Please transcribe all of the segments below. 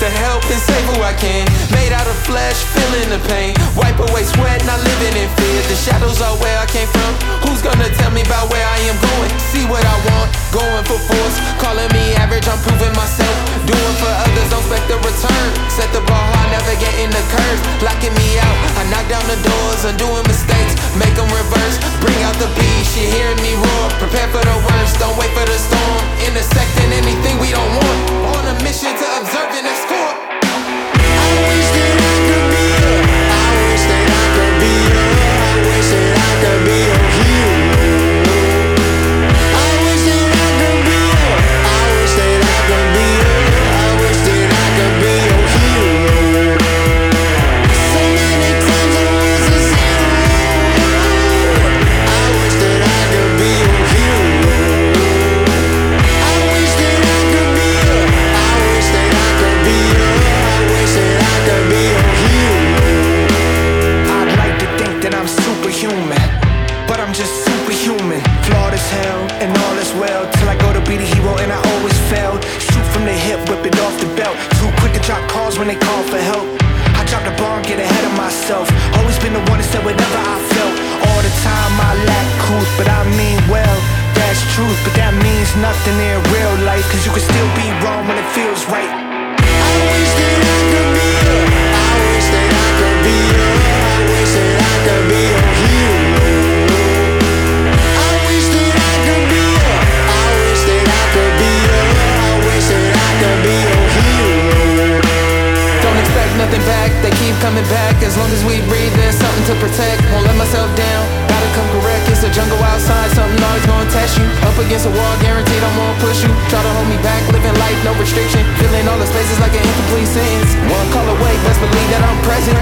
to help and save who I can. Made out of flesh, feeling the pain. Wipe away sweat, not living in fear. The shadows are where I came from. Who's gonna tell me about where I am going? See what I want, going for force. Calling me average, I'm proving myself. Doing for others, don't expect a return. Set the bar high, never getting the curves. Locking me out, I knock down the doors. Undoing mistakes, make them reverse. Bring out the beast, you hearing me roar. Prepare for the worst, don't wait for the storm. Intersecting anything we don't want. On a mission to observe and explore. I wish that I could be you. I wish that I could be you. I wish that I could be your hero. I wish that I could be you. I wish that I could be you. I wish that I could be your hero. So many times I was a zero. I wish that I could be your hero. I wish that I could be you. I wish that I could be you. I wish that I could be your hero. I'd like to think that I'm superhuman, but I'm just superhuman. Flawed as hell, and all is well. Till I go to be the hero and I always fail. Shoot from the hip, whip it off the belt. Too quick to drop calls when they call for help. I drop the bar and get ahead of myself. Always been the one that said whatever I felt. All the time I lack couth, but I mean well. That's truth, but that means nothing in real life. Cause you can still be wrong when it feels right. I wish that I could be you. I wish that I could be you. I wish that I could be your hero. I wish that I could be you. I wish that I could be you. I wish that I could be your hero. Don't expect nothing back, they keep coming back. As long as we breathe, there's something to protect. Won't let myself down, gotta come correct. It's a jungle outside, something always gonna test you. Up against a wall, guaranteed I'm gonna push you. Try to hold me back, living life, no restriction. Filling all the spaces like an incomplete sentence. One call away, best believe that I'm present.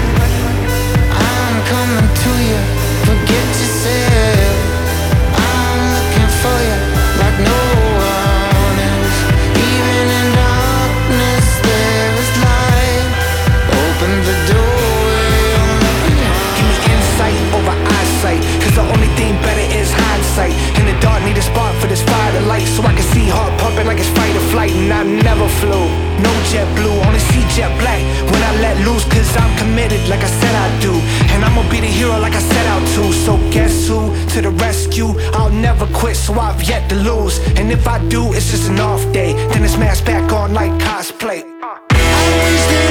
I'm coming to you. Forget yourself. I'm looking for you like no one else. Even in darkness, there is light. Open the doorway. Give me insight over eyesight, cause the only thing better is hindsight. In the dark need a spark for this fire to light, so I can see heart pumping like it's fight or flight. And I never flew, no jet blue, only see jet black when I let loose. Cause I'm committed like I said I do, and I'ma be the hero like I set out to. So guess who, to the rescue, I'll never quit, so I've yet to lose. And if I do, it's just an off day, then it's mask back on like cosplay. I wish that